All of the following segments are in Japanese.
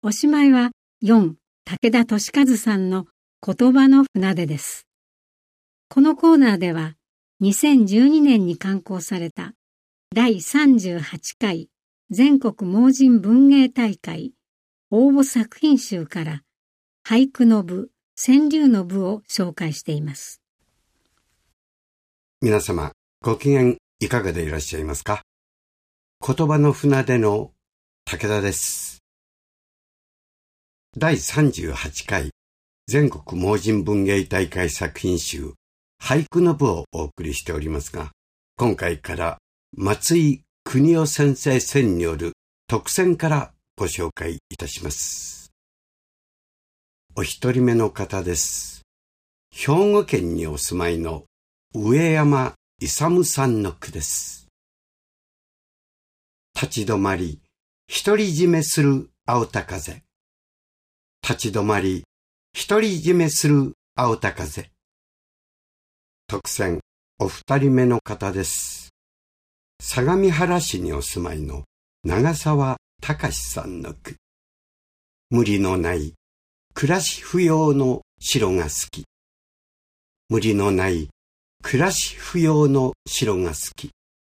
おしまいは4、武田俊和さんの言葉の船出です。このコーナーでは2012年に刊行された第38回全国盲人文芸大会応募作品集から俳句の部、川柳の部を紹介しています。 皆様、ご機嫌いかがでいらっしゃいますか？言葉の船出の武田です。第38回全国盲人文芸大会作品集俳句の部をお送りしておりますが、今回から松井邦夫先生選による特選からご紹介いたします。お一人目の方です。兵庫県にお住まいの上山勇さんの句です。立ち止まり、独り占めする青田風。立ち止まり、独り占めする青田風。特選、お二人目の方です。相模原市にお住まいの長澤隆さんの句。無理のない暮らし不要の城が好き。無理のない暮らし不要の城が好き。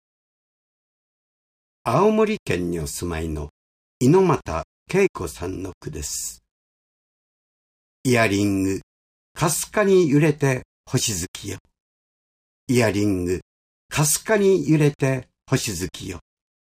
青森県にお住まいの猪俣恵子さんの句です。イヤリング、かすかに揺れて星月よ。イヤリング、かすかに揺れて星月よ。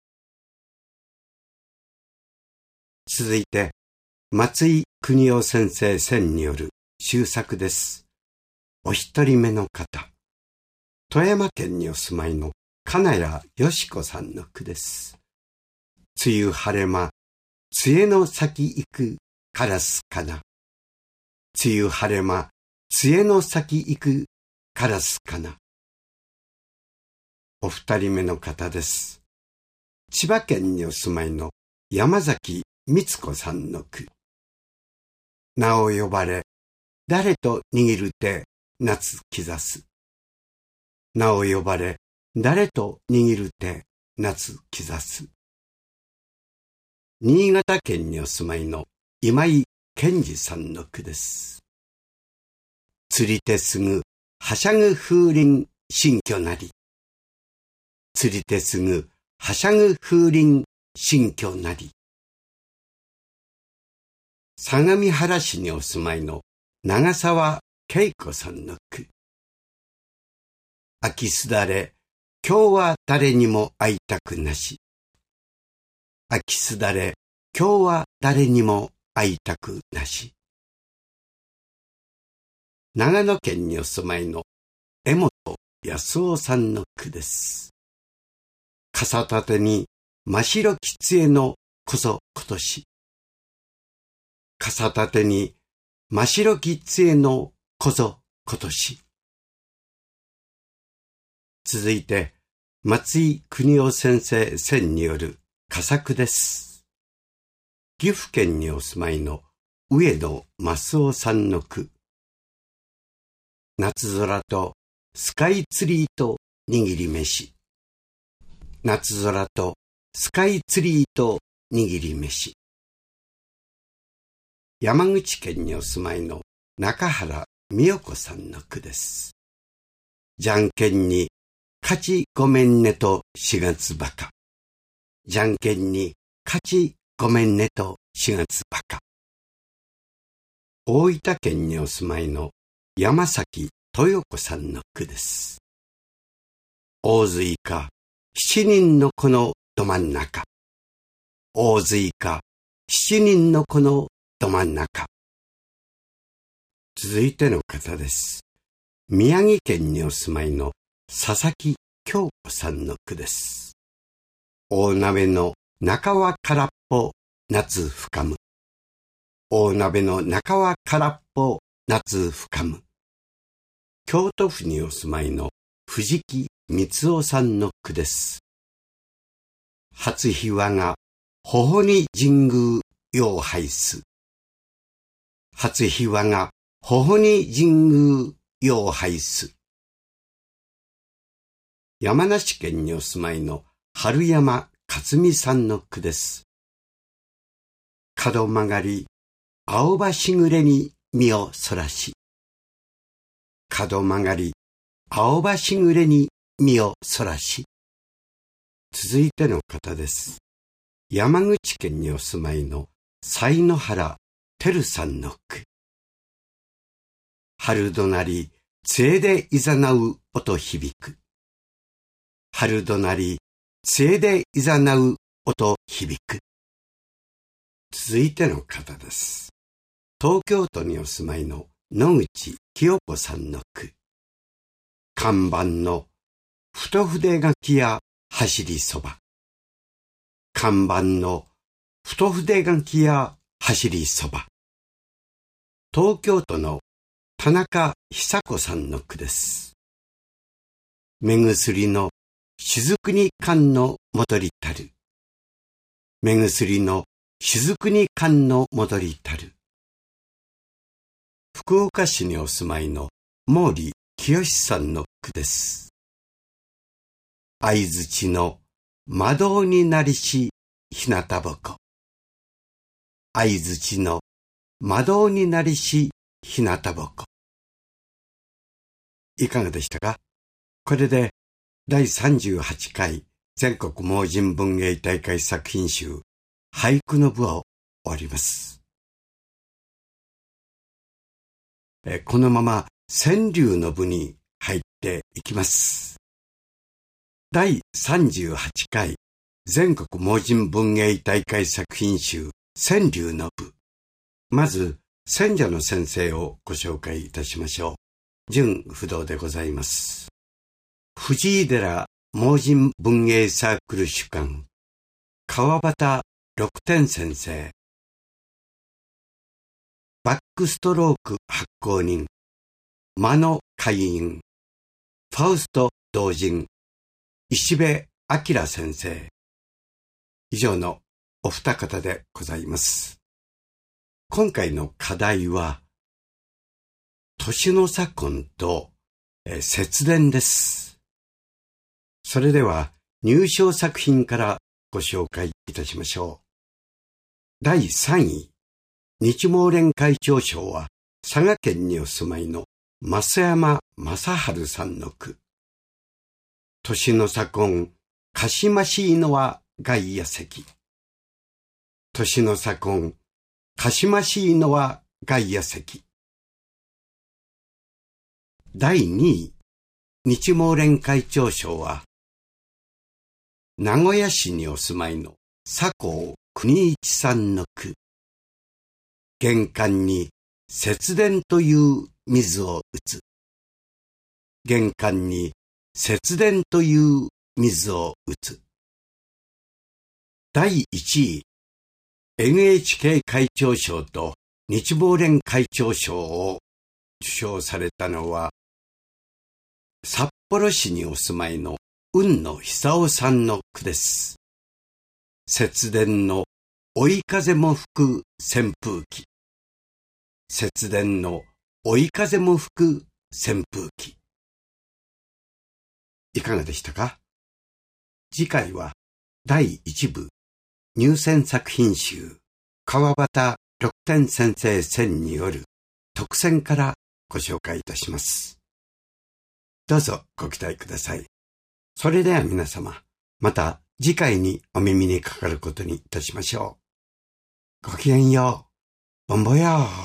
続いて、松井邦夫先生選による秀作です。お一人目の方、富山県にお住まいの金谷よし子さんの句です。梅雨晴れ間、杖の先行くカラスかな。梅雨晴れ間、杖の先行くカラスかな。お二人目の方です。千葉県にお住まいの山崎光子さんの句。名を呼ばれ、誰と握る手、夏兆す。名を呼ばれ、誰と握る手、夏兆す。新潟県にお住まいの今井健二さんの句です。釣り手すぐ、はしゃぐ風鈴、新居なり。釣り手すぐ、はしゃぐ風鈴、新居なり。相模原市にお住まいの長澤恵子さんの句。秋すだれ、今日は誰にも会いたくなし。秋すだれ、今日は誰にも会いたくなし。長野県にお住まいの江本康夫さんの句です。傘立てに真白き杖のこそ今年。傘立てに真白き杖のこそ今年。続いて、松井邦夫先生選による佳作です。岐阜県にお住まいの上野益夫さんの句。夏空とスカイツリーと握り飯。夏空とスカイツリーと握り飯。山口県にお住まいの中原美代子さんの句です。じゃんけんに勝ちごめんねと4月バカ。じゃんけんに勝ちごめんねと4月バカ。大分県にお住まいの山崎豊子さんの句です。大勢か7人の子のど真ん中。大勢か7人の子のど真ん中。続いての方です。宮城県にお住まいの佐々木京子さんの句です。大鍋の中は空っぽ夏深む。大鍋の中は空っぽ夏深む。京都府にお住まいの藤木光夫さんの句です。初日はが頬に神宮よう拝す。初日はが頬に神宮よう拝す。山梨県にお住まいの春山克美さんの句です。 角曲がり、青葉しぐれに身をそらし。角曲がり、青葉しぐれに身をそらし。続いての方です。山口県にお住まいの才野原照さんの句。春どなり、杖でいざなう音響く。春どなり、杖でいざなう音響く。続いての方です。東京都にお住まいの野口清子さんの句。看板の太筆書きや走りそば。看板の太筆書きや走りそば。東京都の田中久子さんの句です。目薬の雫に寒の戻りたる。目薬の雫に寒の戻りたる。福岡市にお住まいの毛利清さんの句です。相槌の窓になりし日向ぼこ。相槌の窓になりし日向ぼこ。いかがでしたか？これで第38回全国盲人文芸大会作品集俳句の部を終わります。このまま川柳の部に入っていきます。第38回全国盲人文芸大会作品集川柳の部。まず選者の先生をご紹介いたしましょう。準不動でございます。藤井寺盲人文芸サークル主幹川端六天先生。バックストローク発行人間野会員ファウスト同人石部明先生。以上のお二方でございます。今回の課題は年の差婚と節電です。それでは入賞作品からご紹介いたしましょう。第3位、日盲連会長賞は佐賀県にお住まいの増山正治さんの句。年の差婚、かしましいのは外野席。年の差婚、かしましいのは外野席。第2位、日盲連会長賞は名古屋市にお住まいの佐藤国一さんの句。玄関に節電という水を打つ。玄関に節電という水を打つ。第1位、NHK 会長賞と日盲連会長賞を受賞されたのは札幌市にお住まいの雲野久夫さんの句です。節電の追い風も吹く扇風機。節電の追い風も吹く扇風機。いかがでしたか？次回は第1部入選作品集川端六天先生選による特選からご紹介いたします。どうぞご期待ください。それでは皆様、また次回にお耳にかかることにいたしましょう。ごきげんよう。ボンボヤー。